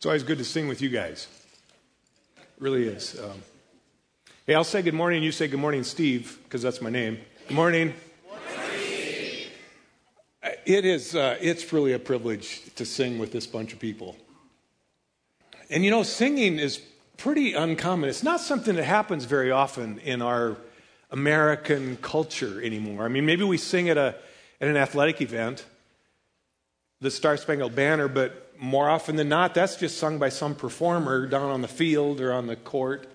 It's always good to sing with you guys. It really is. Hey, I'll say good morning, and you say good morning, Steve, because that's my name. Good morning. Good morning. It's really a privilege to sing with this bunch of people. And you know, singing is pretty uncommon. It's not something that happens very often in our American culture anymore. I mean, maybe we sing at an athletic event, the Star Spangled Banner, but more often than not, that's just sung by some performer down on the field or on the court.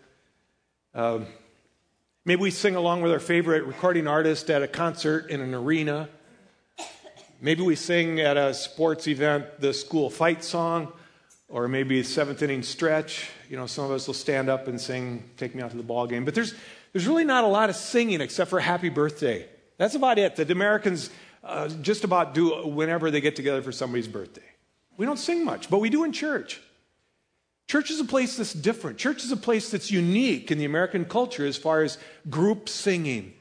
Maybe we sing along with our favorite recording artist at a concert in an arena. Maybe we sing at a sports event the school fight song, or maybe a seventh inning stretch. You know, some of us will stand up and sing "Take Me Out to the Ball Game." But there's really not a lot of singing except for "Happy Birthday." That's about it that Americans just about do whenever they get together for somebody's birthday. We don't sing much, but we do in church. Church is a place that's different. Church is a place that's unique in the American culture as far as group singing.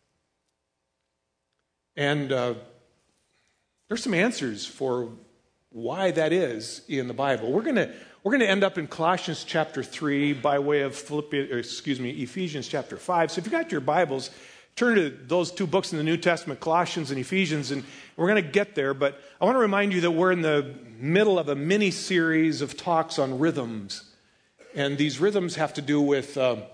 And there's some answers for why that is in the Bible. We're going to end up in Colossians chapter 3 by way of Ephesians chapter 5. So if you got your Bibles, turn to those two books in the New Testament, Colossians and Ephesians, and we're going to get there. But I want to remind you that we're in the middle of a mini-series of talks on rhythms. And these rhythms have to do with, the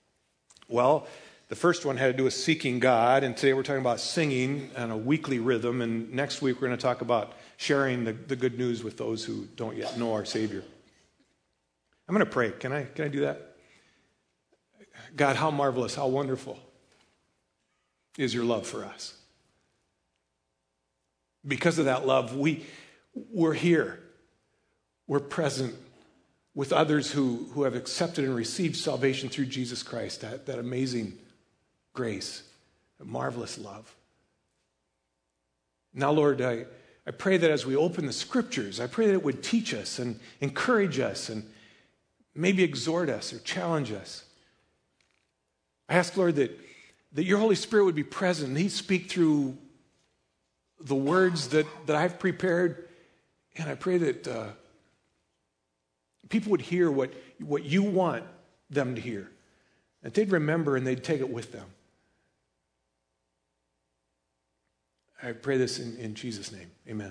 first one had to do with seeking God, and today we're talking about singing on a weekly rhythm, and next week we're going to talk about sharing the good news with those who don't yet know our Savior. I'm going to pray. Can I do that? God, how marvelous, how wonderful is your love for us. Because of that love, we're here. We're present with others who have accepted and received salvation through Jesus Christ, that amazing grace, that marvelous love. Now, Lord, I pray that as we open the Scriptures, I pray that it would teach us and encourage us and maybe exhort us or challenge us. I ask, Lord, that your Holy Spirit would be present and He'd speak through the words that I've prepared. And I pray that people would hear what you want them to hear. That they'd remember and they'd take it with them. I pray this in Jesus' name. Amen.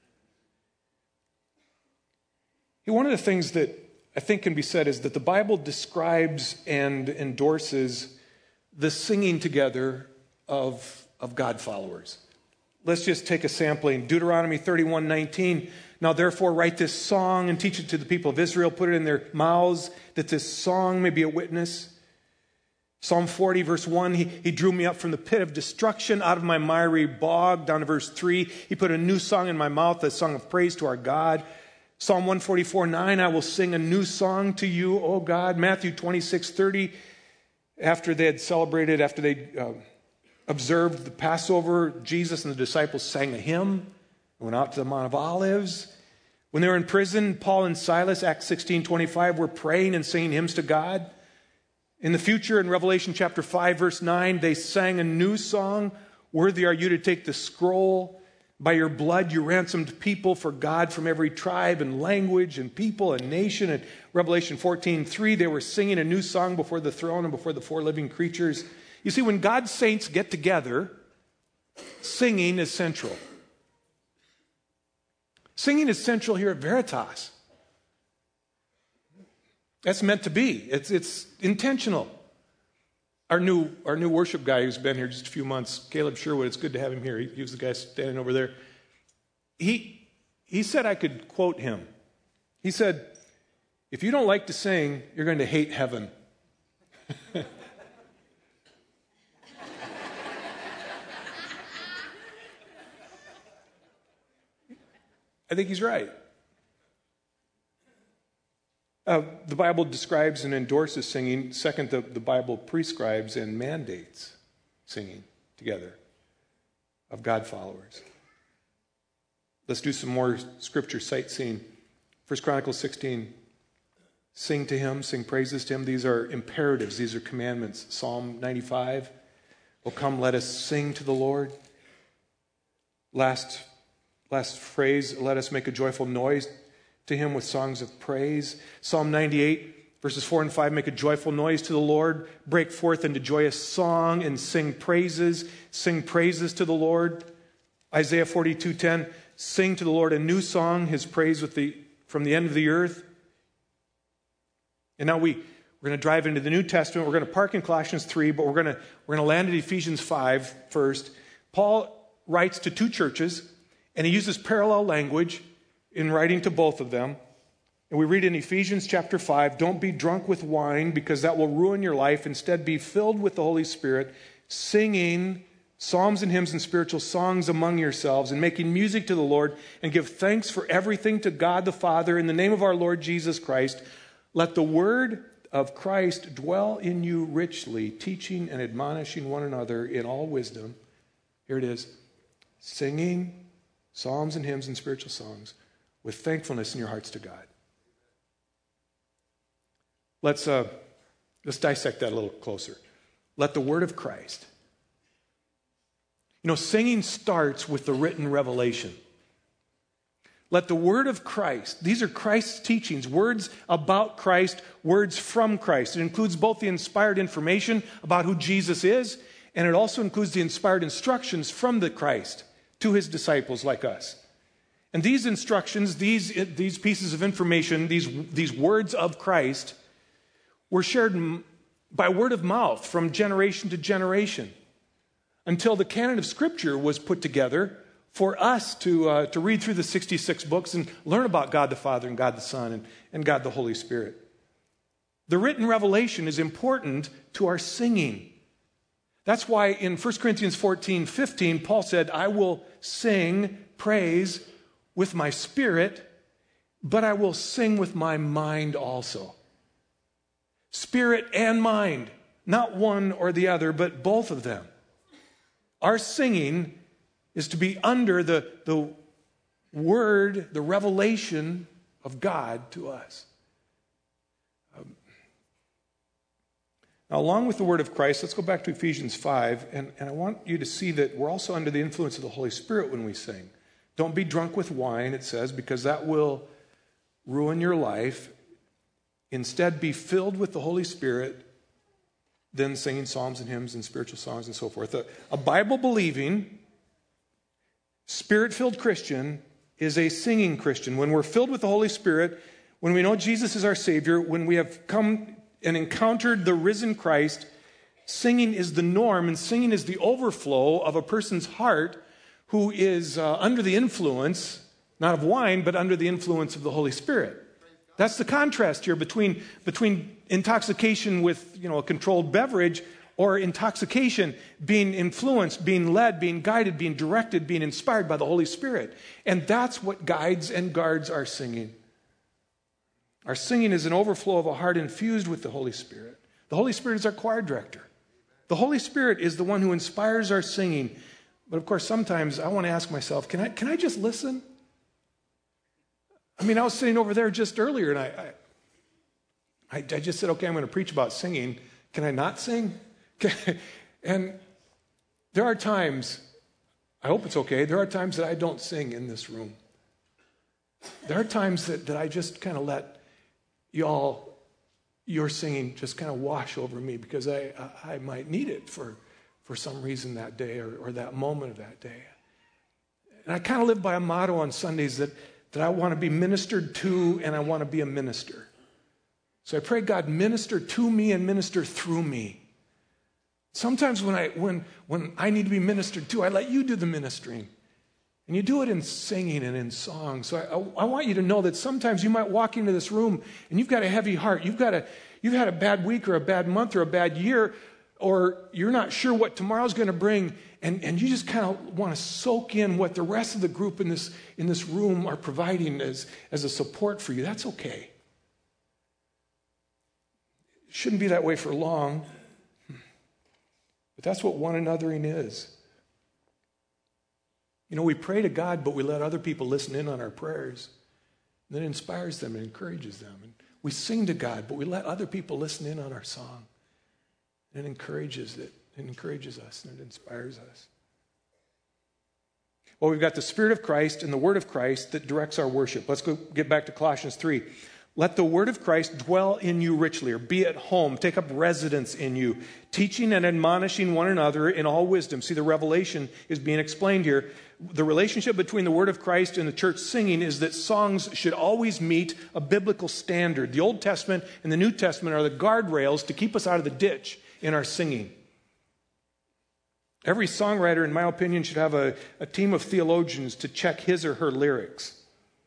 One of the things that I think can be said is that the Bible describes and endorses the singing together of God followers. Let's just take a sampling. Deuteronomy 31:19. Now therefore write this song and teach it to the people of Israel. Put it in their mouths that this song may be a witness. Psalm 40 verse 1. He drew me up from the pit of destruction, out of my miry bog. Down to verse 3. He put a new song in my mouth, a song of praise to our God. Psalm 144:9. I will sing a new song to you, O God. Matthew 26:30. After they observed the Passover, Jesus and the disciples sang a hymn, went out to the Mount of Olives. When they were in prison, Paul and Silas, Acts 16:25, were praying and singing hymns to God. In the future, in Revelation chapter 5, verse 9, they sang a new song, "Worthy are you to take the scroll. By your blood you ransomed people for God from every tribe and language and people and nation." In Revelation 14:3, they were singing a new song before the throne and before the four living creatures. You see, when God's saints get together, singing is central. Singing is central here at Veritas. That's meant to be. It's intentional. Our new worship guy who's been here just a few months, Caleb Sherwood, it's good to have him here. He was the guy standing over there. He said I could quote him. He said, "If you don't like to sing, you're going to hate heaven." I think he's right. The Bible describes and endorses singing. Second, the Bible prescribes and mandates singing together of God followers. Let's do some more scripture sightseeing. 1 Chronicles 16. Sing to him, sing praises to him. These are imperatives. These are commandments. Psalm 95. Oh, come, let us sing to the Lord. Last phrase, let us make a joyful noise to him with songs of praise. Psalm 98, verses 4 and 5, make a joyful noise to the Lord. Break forth into joyous song and sing praises. Sing praises to the Lord. Isaiah 42:10, sing to the Lord a new song, his praise from the end of the earth. And now we're going to drive into the New Testament. We're going to park in Colossians 3, but we're going to land at Ephesians 5 first. Paul writes to two churches, and he uses parallel language in writing to both of them. And we read in Ephesians chapter 5, don't be drunk with wine because that will ruin your life. Instead, be filled with the Holy Spirit, singing psalms and hymns and spiritual songs among yourselves and making music to the Lord, and give thanks for everything to God the Father in the name of our Lord Jesus Christ. Let the word of Christ dwell in you richly, teaching and admonishing one another in all wisdom. Here it is. Singing psalms and hymns and spiritual songs with thankfulness in your hearts to God. Let's dissect that a little closer. Let the word of Christ. Singing starts with the written revelation. Let the word of Christ, these are Christ's teachings, words about Christ, words from Christ. It includes both the inspired information about who Jesus is, and it also includes the inspired instructions from the Christ to his disciples like us. And these instructions, these pieces of information, these words of Christ were shared by word of mouth from generation to generation, until the canon of Scripture was put together for us to read through the 66 books and learn about God the Father and God the Son and God the Holy Spirit. The written revelation is important to our singing. That's why in 1 Corinthians 14:15, Paul said, I will sing praise with my spirit, but I will sing with my mind also. Spirit and mind, not one or the other, but both of them. Our singing is to be under the word, the revelation of God to us. Now, along with the word of Christ, let's go back to Ephesians 5, and I want you to see that we're also under the influence of the Holy Spirit when we sing. Don't be drunk with wine, it says, because that will ruin your life. Instead, be filled with the Holy Spirit, then singing psalms and hymns and spiritual songs and so forth. A Bible-believing, Spirit-filled Christian is a singing Christian. When we're filled with the Holy Spirit, when we know Jesus is our Savior, when we have come and encountered the risen Christ, singing is the norm, and singing is the overflow of a person's heart who is under the influence, not of wine, but under the influence of the Holy Spirit. That's the contrast here between intoxication with a controlled beverage, or intoxication being influenced, being led, being guided, being directed, being inspired by the Holy Spirit. And that's what guides and guards our singing. Our singing is an overflow of a heart infused with the Holy Spirit. The Holy Spirit is our choir director. The Holy Spirit is the one who inspires our singing. But of course, sometimes I want to ask myself, can I just listen? I was sitting over there just earlier, and I just said, okay, I'm going to preach about singing. Can I not sing? And there are times, I hope it's okay, there are times that I don't sing in this room. There are times that I just kind of let your singing just kind of wash over me, because I might need it for some reason that day or that moment of that day. And I kind of live by a motto on Sundays that I want to be ministered to, and I want to be a minister. So I pray, God, minister to me and minister through me. Sometimes when I need to be ministered to, I let you do the ministering. And you do it in singing and in song. So I want you to know that sometimes you might walk into this room and you've got a heavy heart. You've had a bad week or a bad month or a bad year, or you're not sure what tomorrow's going to bring, and you just kind of want to soak in what the rest of the group in this room are providing as a support for you. That's okay. It shouldn't be that way for long, but that's what one anothering is. We pray to God, but we let other people listen in on our prayers. And that inspires them and encourages them. And we sing to God, but we let other people listen in on our song. And it encourages us, and it inspires us. Well, we've got the Spirit of Christ and the Word of Christ that directs our worship. Let's get back to Colossians 3. Let the Word of Christ dwell in you richly, or be at home, take up residence in you, teaching and admonishing one another in all wisdom. See, the revelation is being explained here. The relationship between the Word of Christ and the church singing is that songs should always meet a biblical standard. The Old Testament and the New Testament are the guardrails to keep us out of the ditch in our singing. Every songwriter, in my opinion, should have a team of theologians to check his or her lyrics.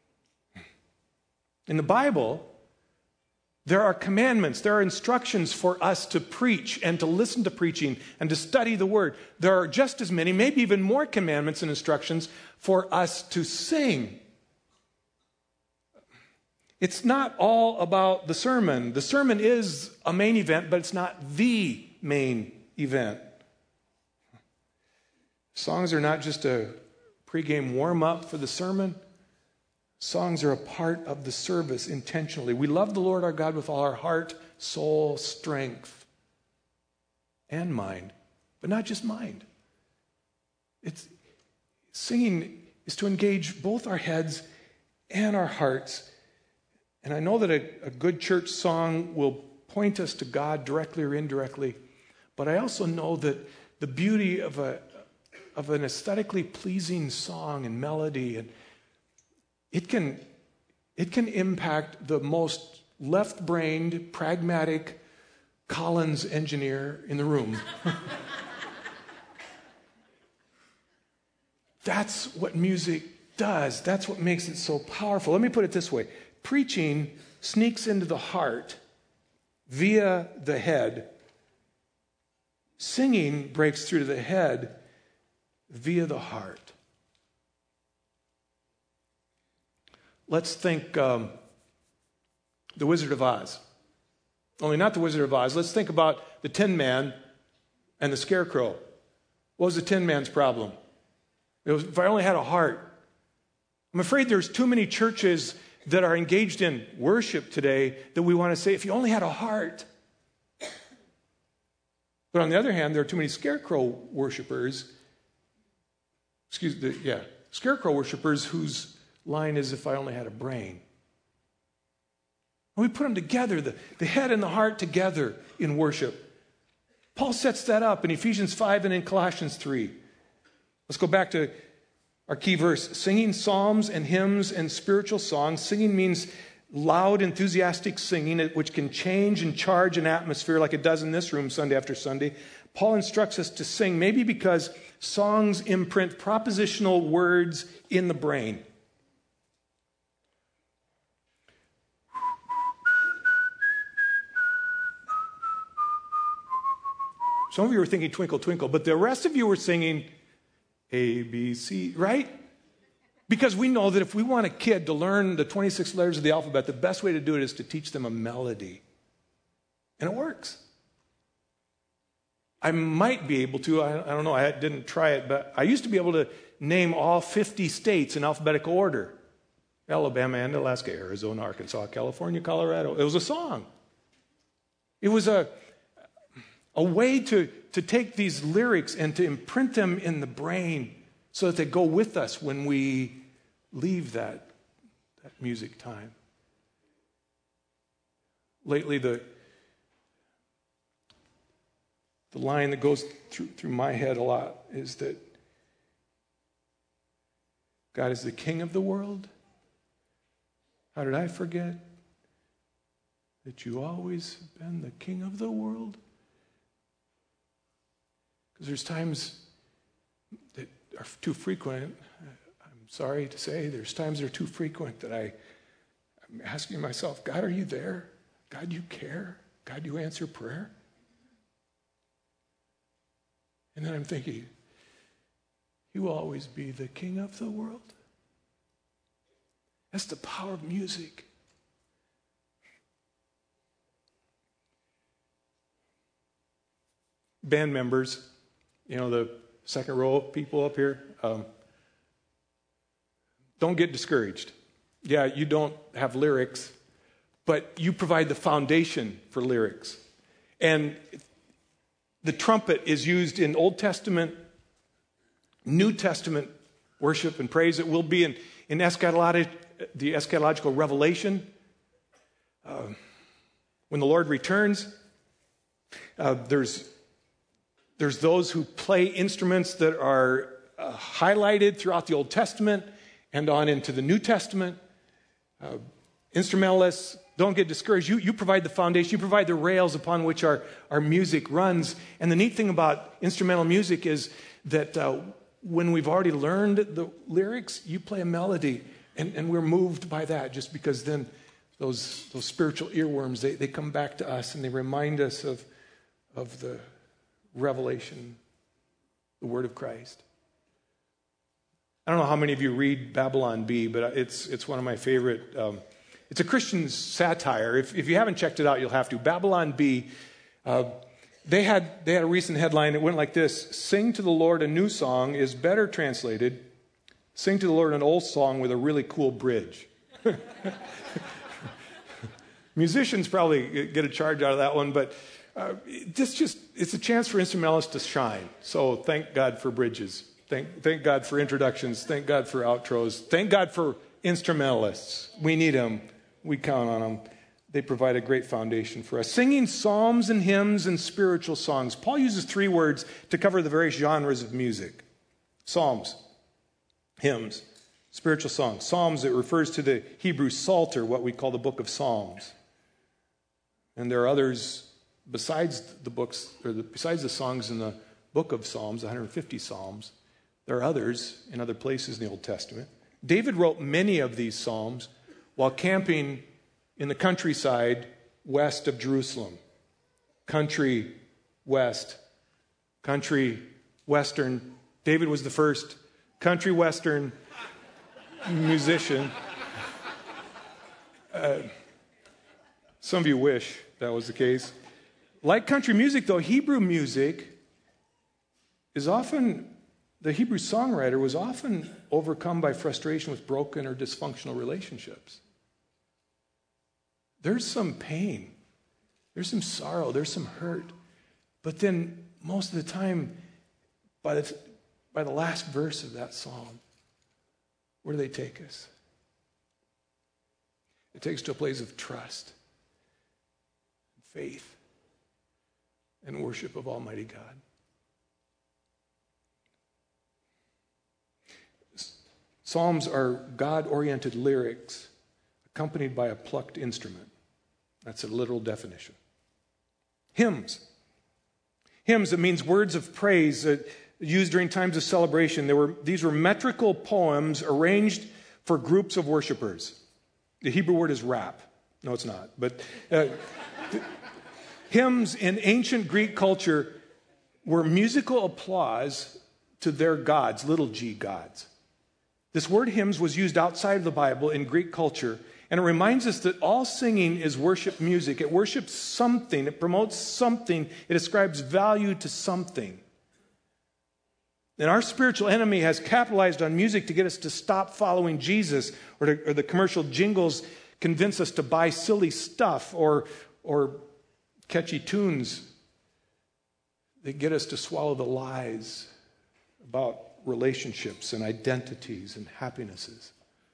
In the Bible, there are commandments, there are instructions for us to preach and to listen to preaching and to study the Word. There are just as many, maybe even more commandments and instructions for us to sing. It's not all about the sermon. The sermon is a main event, but it's not the main event. Songs are not just a pregame warm-up for the sermon. Songs are a part of the service intentionally. We love the Lord our God with all our heart, soul, strength, and mind, but not just mind. Singing is to engage both our heads and our hearts. And I know that a good church song will point us to God directly or indirectly, but I also know that the beauty of an aesthetically pleasing song and melody, and it can impact the most left-brained, pragmatic Collins engineer in the room. That's what music does. That's what makes it so powerful. Let me put it this way. Preaching sneaks into the heart via the head. Singing breaks through to the head via the heart. Let's think The Wizard of Oz. Only not The Wizard of Oz. Let's think about the Tin Man and the Scarecrow. What was the Tin Man's problem? It was, if I only had a heart. I'm afraid there's too many churches that are engaged in worship today that we want to say, if you only had a heart. But on the other hand, there are too many Scarecrow worshipers. Scarecrow worshipers whose line is, if I only had a brain. And we put them together, the head and the heart together in worship. Paul sets that up in Ephesians 5 and in Colossians 3. Let's go back to our key verse. Singing psalms and hymns and spiritual songs. Singing means loud, enthusiastic singing, which can change and charge an atmosphere like it does in this room Sunday after Sunday. Paul instructs us to sing, maybe because songs imprint propositional words in the brain. Some of you were thinking Twinkle, Twinkle, but the rest of you were singing A, B, C, right? Because we know that if we want a kid to learn the 26 letters of the alphabet, the best way to do it is to teach them a melody. And it works. I might be able to, I don't know, I didn't try it, but I used to be able to name all 50 states in alphabetical order. Alabama and Alaska, Arizona, Arkansas, California, Colorado. It was a song. It was a way to take these lyrics and to imprint them in the brain so that they go with us when we leave that music time. Lately, the line that goes through my head a lot is that God is the King of the world. How did I forget that you always have been the King of the world? Because there's times that are too frequent. I'm sorry to say, there's times that are too frequent that I'm asking myself, God, are you there? God, you care? God, you answer prayer? And then I'm thinking, He will always be the King of the world. That's the power of music. Band members, the second row people up here, don't get discouraged. Yeah, you don't have lyrics, but you provide the foundation for lyrics. And the trumpet is used in Old Testament, New Testament worship and praise. It will be in the eschatological revelation. When the Lord returns, there's those who play instruments that are highlighted throughout the Old Testament and on into the New Testament. Instrumentalists, don't get discouraged. You provide the foundation. You provide the rails upon which our music runs. And the neat thing about instrumental music is that when we've already learned the lyrics, you play a melody, and we're moved by that, just because then those spiritual earworms, they come back to us and they remind us of the revelation, the word of Christ. I don't know how many of you read Babylon Bee, but it's one of my favorite. It's a Christian satire. If you haven't checked it out, you'll have to. Babylon Bee, they had a recent headline that went like this: "Sing to the Lord a new song" is better translated, "Sing to the Lord an old song with a really cool bridge." Musicians probably get a charge out of that one, but it's a chance for instrumentalists to shine. So thank God for bridges. Thank God for introductions. Thank God for outros. Thank God for instrumentalists. We need them. We count on them. They provide a great foundation for us. Singing psalms and hymns and spiritual songs. Paul uses 3 words to cover the various genres of music: psalms, hymns, spiritual songs. Psalms, it refers to the Hebrew Psalter, what we call the book of Psalms. And there are others besides besides the songs in the book of Psalms, 150 Psalms. There are others in other places in the Old Testament. David wrote many of these psalms while camping in the countryside west of Jerusalem. Country west. Country western. David was the first country western musician. Some of you wish that was the case. Like country music, though, Hebrew music is often, the Hebrew songwriter was often overcome by frustration with broken or dysfunctional relationships. There's some pain, there's some sorrow, there's some hurt. But then most of the time, by the last verse of that psalm, where do they take us? It takes us to a place of trust, faith, and worship of Almighty God. Psalms are God-oriented lyrics accompanied by a plucked instrument. That's a literal definition. Hymns. Hymns, it means words of praise used during times of celebration. These were metrical poems arranged for groups of worshipers. The Hebrew word is rap. No, it's not. But hymns in ancient Greek culture were musical applause to their gods, little g gods. This word hymns was used outside of the Bible in Greek culture, and it reminds us that all singing is worship music. It worships something. It promotes something. It ascribes value to something. And our spiritual enemy has capitalized on music to get us to stop following Jesus, or the commercial jingles convince us to buy silly stuff or catchy tunes. They get us to swallow the lies about relationships and identities and happinesses.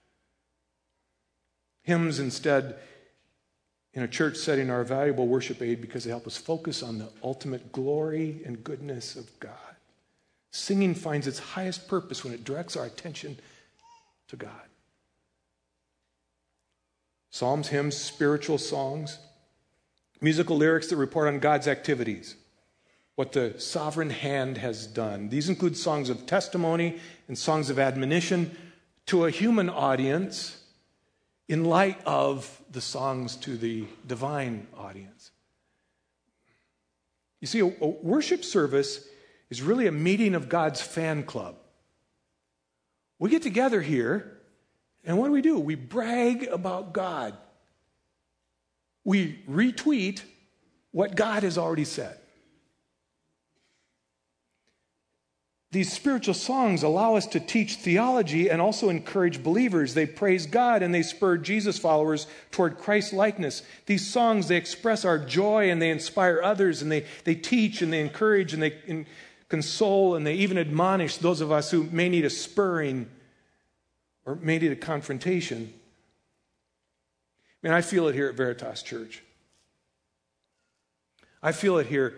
Hymns, instead, in a church setting, are a valuable worship aid because they help us focus on the ultimate glory and goodness of God. Singing finds its highest purpose when it directs our attention to God. Psalms, hymns, spiritual songs, musical lyrics that report on God's activities, what the sovereign hand has done. These include songs of testimony and songs of admonition to a human audience in light of the songs to the divine audience. You see, a worship service is really a meeting of God's fan club. We get together here, and what do? We brag about God. We retweet what God has already said. These spiritual songs allow us to teach theology and also encourage believers. They praise God and they spur Jesus followers toward Christ-likeness. These songs, they express our joy and they inspire others, and they teach and they encourage and they console and they even admonish those of us who may need a spurring or made it a confrontation. Man, I feel it here at Veritas Church. I feel it here.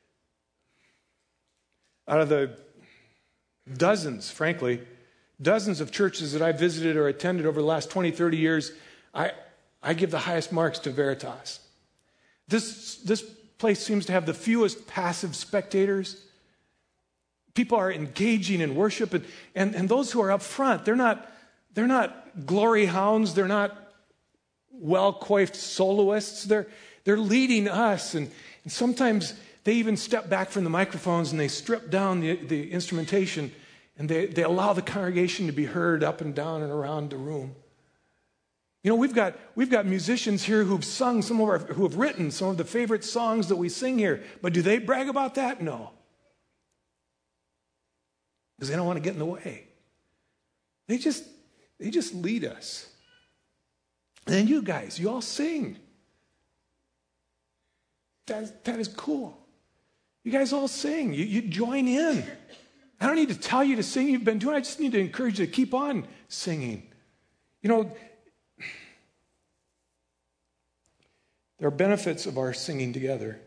Out of the dozens, frankly, dozens of churches that I visited or attended over the last 20, 30 years, I give the highest marks to Veritas. This place seems to have the fewest passive spectators. People are engaging in worship, and those who are up front, they're not glory hounds, they're not well-coiffed soloists, they're leading us, and sometimes they even step back from the microphones and they strip down the instrumentation, and they allow the congregation to be heard up and down and around the room. You know, we've got musicians here who've sung who have written some of the favorite songs that we sing here, but do they brag about that? No. Because they don't want to get in the way. They just lead us. And then you guys, you all sing. That is cool. You guys all sing. You join in. I don't need to tell you to sing. You've been doing it. I just need to encourage you to keep on singing. You know, there are benefits of our singing together.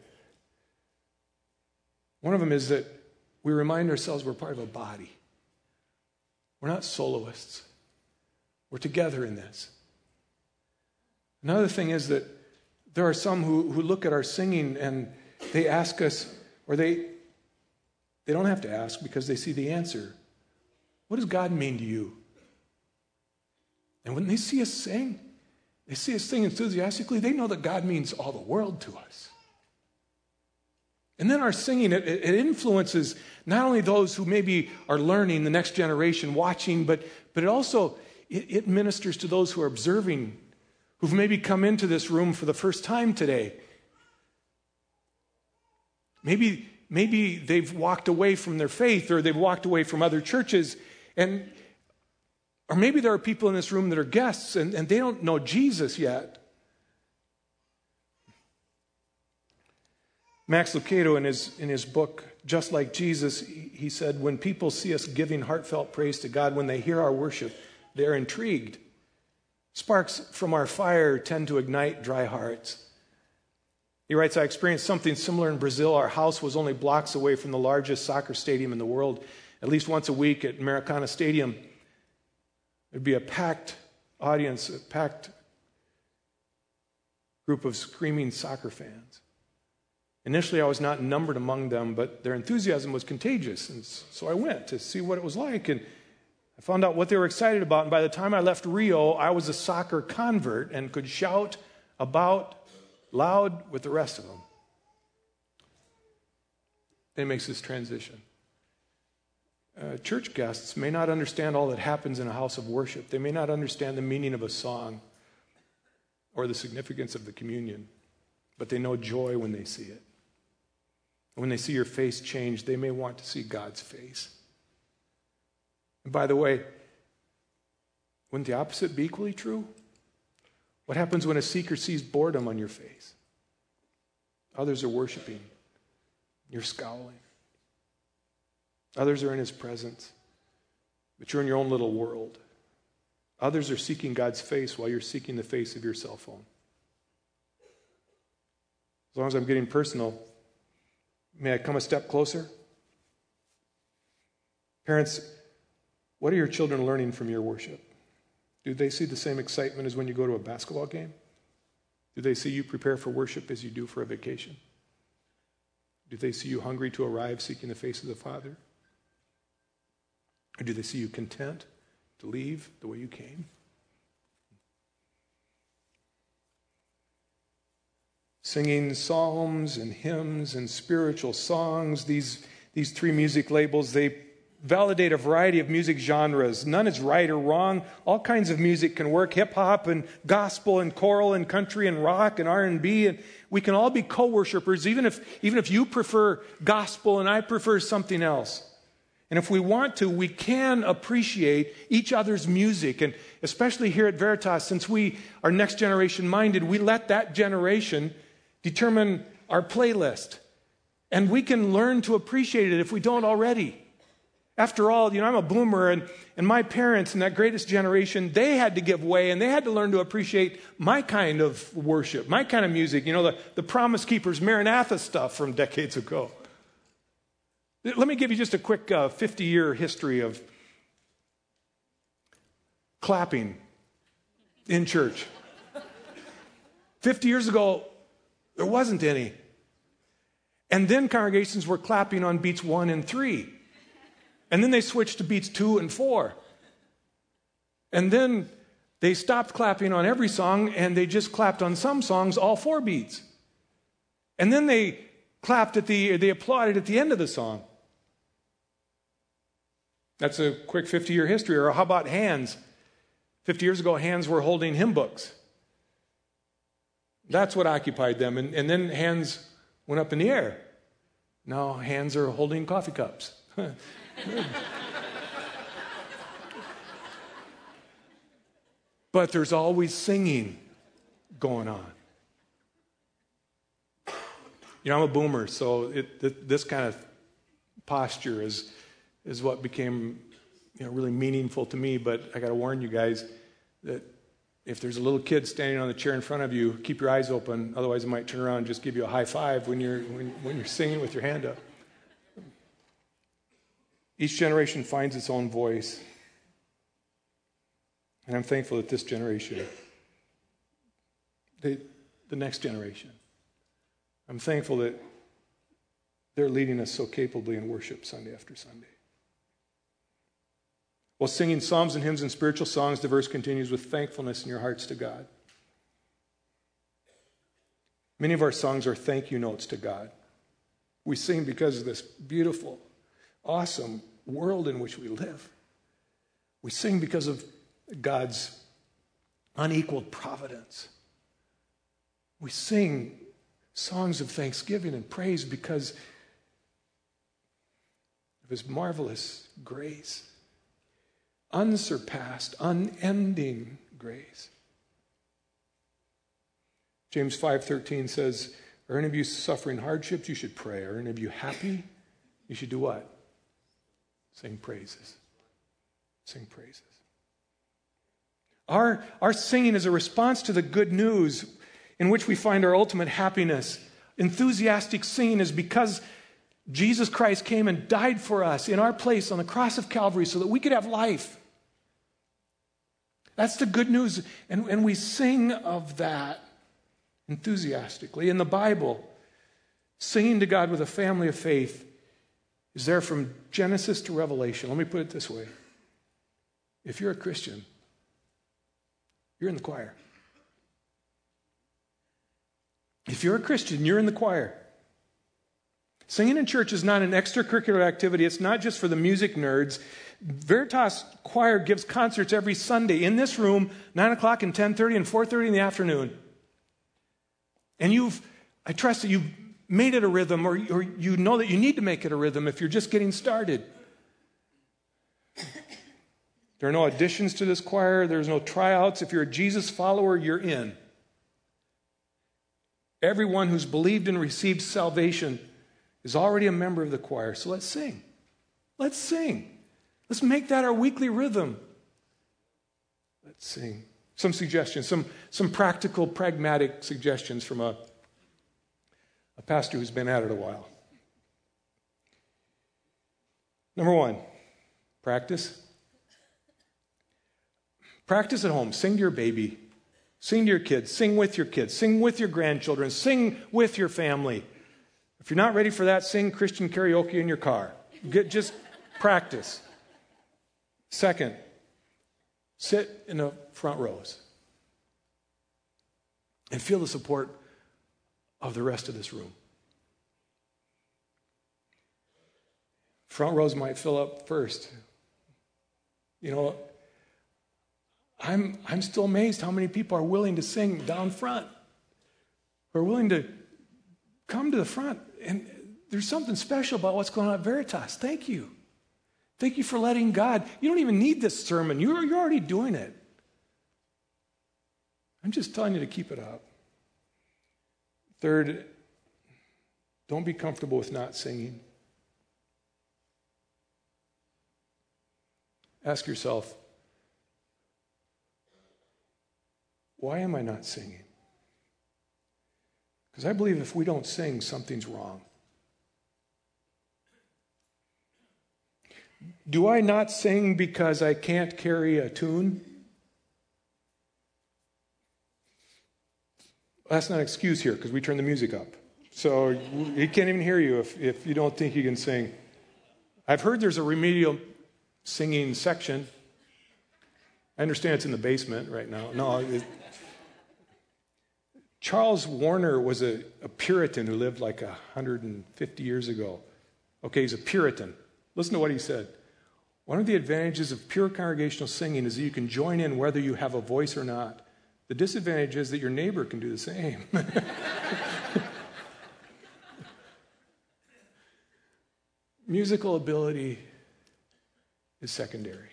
One of them is that we remind ourselves we're part of a body. We're not soloists. We're together in this. Another thing is that there are some who look at our singing and they ask us, or they don't have to ask because they see the answer. What does God mean to you? And when they see us sing enthusiastically, they know that God means all the world to us. And then our singing, it influences not only those who maybe are learning, the next generation, watching, but it also, it ministers to those who are observing, who've maybe come into this room for the first time today. Maybe they've walked away from their faith, or they've walked away from other churches, or maybe there are people in this room that are guests and they don't know Jesus yet. Max Lucado, in his book, Just Like Jesus, he said, when people see us giving heartfelt praise to God, when they hear our worship, they're intrigued. Sparks from our fire tend to ignite dry hearts. He writes, I experienced something similar in Brazil. Our house was only blocks away from the largest soccer stadium in the world. At least once a week at Maracana Stadium, there'd be a packed audience, a packed group of screaming soccer fans. Initially, I was not numbered among them, but their enthusiasm was contagious. And so I went to see what it was like, and I found out what they were excited about. And by the time I left Rio, I was a soccer convert and could shout about loud with the rest of them. Then it makes this transition. Church guests may not understand all that happens in a house of worship. They may not understand the meaning of a song or the significance of the communion, but they know joy when they see it. When they see your face change, they may want to see God's face. And by the way, wouldn't the opposite be equally true? What happens when a seeker sees boredom on your face? Others are worshiping. You're scowling. Others are in his presence, but you're in your own little world. Others are seeking God's face while you're seeking the face of your cell phone. As long as I'm getting personal, may I come a step closer? Parents, what are your children learning from your worship? Do they see the same excitement as when you go to a basketball game? Do they see you prepare for worship as you do for a vacation? Do they see you hungry to arrive seeking the face of the Father? Or do they see you content to leave the way you came? Singing psalms and hymns and spiritual songs, these three music labels, they validate a variety of music genres. None is right or wrong. All kinds of music can work. Hip-hop and gospel and choral and country and rock and R&B. And we can all be co-worshipers, even if you prefer gospel and I prefer something else. And if we want to, we can appreciate each other's music. And especially here at Veritas, since we are next generation minded, we let that generation determine our playlist. And we can learn to appreciate it if we don't already. After all, I'm a boomer, and my parents in that greatest generation, they had to give way, and they had to learn to appreciate my kind of worship, my kind of music, the Promise Keepers, Maranatha stuff from decades ago. Let me give you just a quick 50-year history of clapping in church. 50 years ago, there wasn't any. And then congregations were clapping on beats 1 and 3. And then they switched to beats 2 and 4. And then they stopped clapping on every song, and they just clapped on some songs, all 4 beats. And then they applauded at the end of the song. That's a quick 50-year history. Or how about hands? 50 years ago, hands were holding hymn books. That's what occupied them. And then hands went up in the air. Now hands are holding coffee cups. But there's always singing going on. I'm a boomer, so this kind of posture is what became really meaningful to me. But I got to warn you guys that if there's a little kid standing on the chair in front of you, keep your eyes open. Otherwise, it might turn around and just give you a high five when you're singing with your hand up. Each generation finds its own voice. And I'm thankful that this generation, the next generation, I'm thankful that they're leading us so capably in worship Sunday after Sunday. While singing psalms and hymns and spiritual songs, the verse continues with thankfulness in your hearts to God. Many of our songs are thank you notes to God. We sing because of this beautiful, awesome world in which we live. We sing because of God's unequaled providence. We sing songs of thanksgiving and praise because of His marvelous grace. Unsurpassed, unending grace. James 5:13 says, are any of you suffering hardships? You should pray. Are any of you happy? You should do what? Sing praises. Sing praises. Our singing is a response to the good news in which we find our ultimate happiness. Enthusiastic singing is because Jesus Christ came and died for us in our place on the cross of Calvary so that we could have life. That's the good news. And we sing of that enthusiastically. In the Bible, singing to God with a family of faith is there from Genesis to Revelation. Let me put it this way. If you're a Christian, you're in the choir. If you're a Christian, you're in the choir. Singing in church is not an extracurricular activity. It's not just for the music nerds. Veritas Choir gives concerts every Sunday in this room, 9 o'clock and 10:30 and 4:30 in the afternoon. And I trust that you've made it a rhythm, or you know that you need to make it a rhythm if you're just getting started. There are no additions to this choir. There's no tryouts. If you're a Jesus follower, you're in. Everyone who's believed and received salvation is already a member of the choir. So let's sing. Let's sing. Let's make that our weekly rhythm. Let's sing. Some suggestions, some practical, pragmatic suggestions from a pastor who's been at it a while. Number 1, practice. Practice at home. Sing to your baby. Sing to your kids. Sing with your kids. Sing with your grandchildren. Sing with your family. If you're not ready for that, sing Christian karaoke in your car. Just practice. Second, sit in the front rows and feel the support of the rest of this room. Front rows might fill up first. I'm still amazed how many people are willing to sing down front, are willing to come to the front. And there's something special about what's going on at Veritas. Thank you. Thank you for letting God. You don't even need this sermon. You're already doing it. I'm just telling you to keep it up. Third, don't be comfortable with not singing. ask yourself, why am I not singing? Because I believe if we don't sing, something's wrong. Do I not sing because I can't carry a tune? That's not an excuse here because we turn the music up. So he can't even hear you if you don't think you can sing. I've heard there's a remedial singing section. I understand it's in the basement right now. No, Charles Warner was a Puritan who lived like 150 years ago. Okay, he's a Puritan. Listen to what he said. One of the advantages of pure congregational singing is that you can join in whether you have a voice or not. The disadvantage is that your neighbor can do the same. Musical ability is secondary. There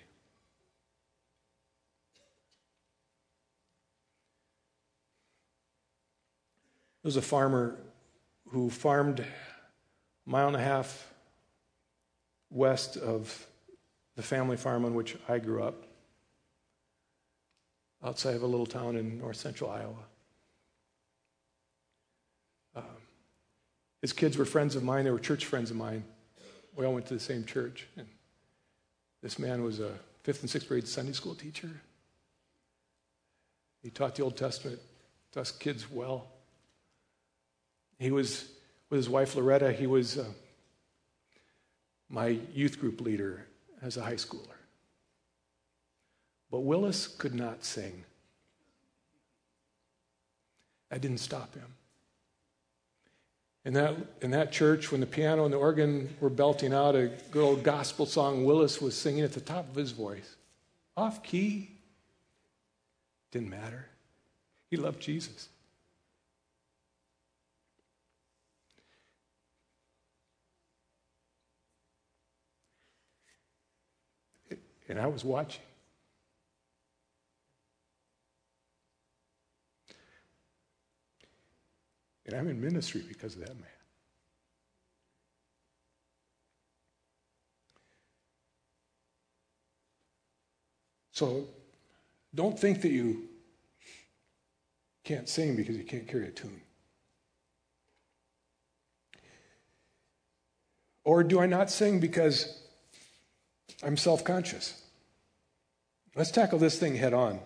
was a farmer who farmed a mile and a half west of the family farm on which I grew up, outside of a little town in north central Iowa. His kids were friends of mine. They were church friends of mine. We all went to the same church. And this man was a 5th and 6th grade Sunday school teacher. He taught the Old Testament to us kids well. He was, with his wife Loretta, he was my youth group leader as a high schooler. But Willis could not sing. That didn't stop him. In that church, when the piano and the organ were belting out a good old gospel song, Willis was singing at the top of his voice. Off key. Didn't matter. He loved Jesus. And I was watching. And I'm in ministry because of that man. So don't think that you can't sing because you can't carry a tune. Or do I not sing because I'm self-conscious? Let's tackle this thing head on.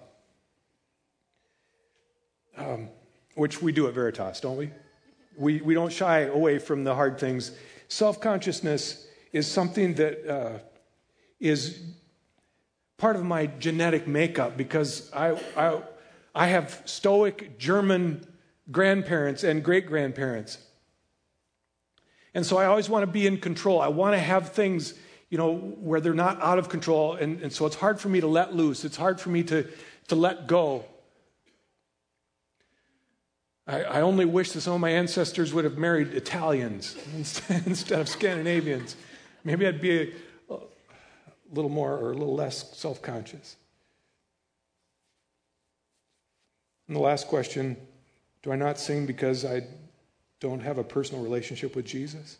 Which we do at Veritas, don't we? We don't shy away from the hard things. Self-consciousness is something that is part of my genetic makeup because I have stoic German grandparents and great-grandparents. And so I always want to be in control. I want to have things, where they're not out of control. And so it's hard for me to let loose. It's hard for me to let go. I only wish that some of my ancestors would have married Italians instead of Scandinavians. Maybe I'd be a little more or a little less self-conscious. And the last question, do I not sing because I don't have a personal relationship with Jesus?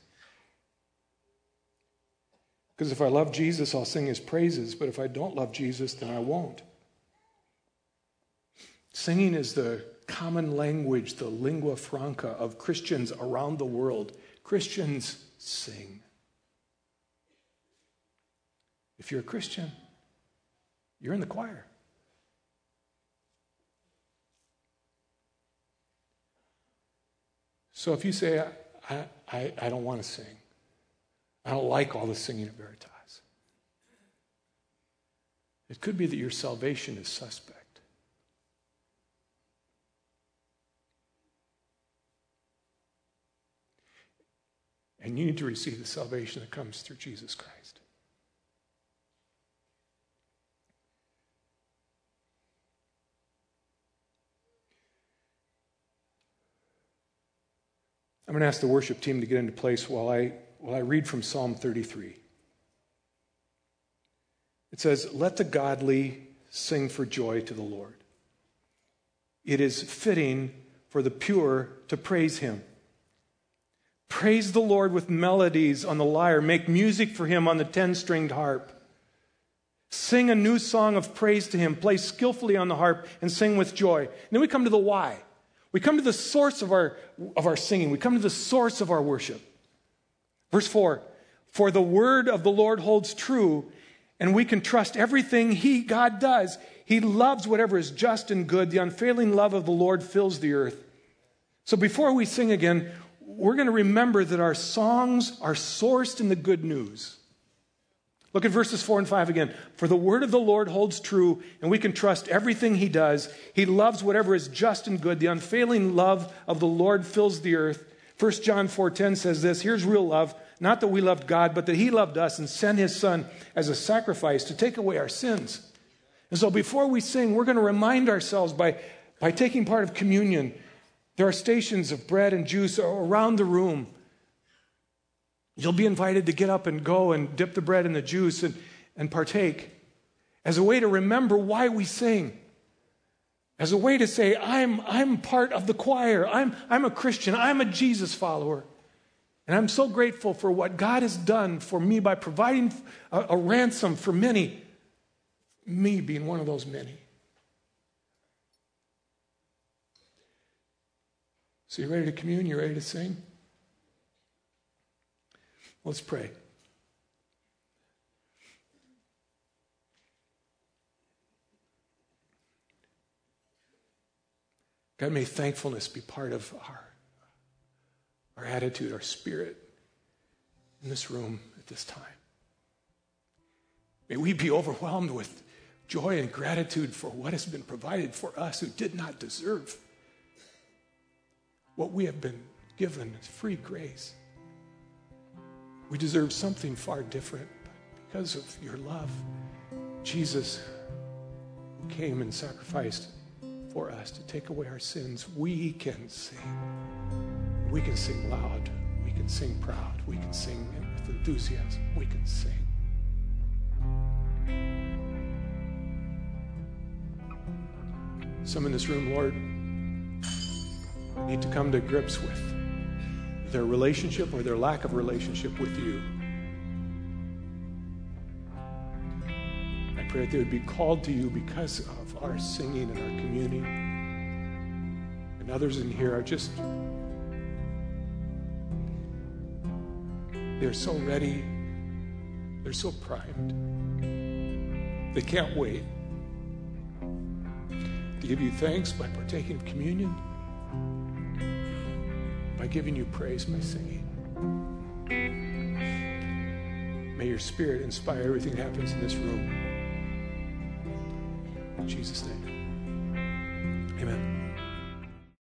Because if I love Jesus, I'll sing his praises, but if I don't love Jesus, then I won't. Singing is the common language, the lingua franca of Christians around the world. Christians sing. If you're a Christian, you're in the choir. So if you say, I don't want to sing, I don't like all the singing at Veritas, it could be that your salvation is suspect. And you need to receive the salvation that comes through Jesus Christ. I'm going to ask the worship team to get into place while I read from Psalm 33. It says, "Let the godly sing for joy to the Lord. It is fitting for the pure to praise him. Praise the Lord with melodies on the lyre. Make music for him on the 10-stringed harp. Sing a new song of praise to him. Play skillfully on the harp and sing with joy. And then we come to the why. We come to the source of our singing. We come to the source of our worship. Verse 4, for the word of the Lord holds true, and we can trust everything God does. He loves whatever is just and good. The unfailing love of the Lord fills the earth. So before we sing again, we're going to remember that our songs are sourced in the good news. Look at verses 4 and 5 again. For the word of the Lord holds true, and we can trust everything he does. He loves whatever is just and good. The unfailing love of the Lord fills the earth. 1 John 4:10 says this, here's real love, not that we loved God, but that he loved us and sent his son as a sacrifice to take away our sins. And so before we sing, we're going to remind ourselves by taking part of communion. There are stations of bread and juice around the room. You'll be invited to get up and go and dip the bread in the juice and partake as a way to remember why we sing. As a way to say, I'm part of the choir. I'm a Christian. I'm a Jesus follower. And I'm so grateful for what God has done for me by providing a ransom for many. Me being one of those many. So you ready to commune? You ready to sing? Let's pray. God, may thankfulness be part of our attitude, our spirit in this room at this time. May we be overwhelmed with joy and gratitude for what has been provided for us who did not deserve what we have been given as free grace. We deserve something far different, but because of your love, Jesus, who came and sacrificed for us to take away our sins, we can sing. We can sing loud. We can sing proud. We can sing with enthusiasm. We can sing. Some in this room, Lord, need to come to grips with their relationship or their lack of relationship with you. I pray that they would be called to you because of our singing and our communing. And others in here are just, they're so ready. They're so primed. They can't wait to give you thanks by partaking of communion, by giving you praise by singing. May your Spirit inspire everything that happens in this room. In Jesus' name, amen.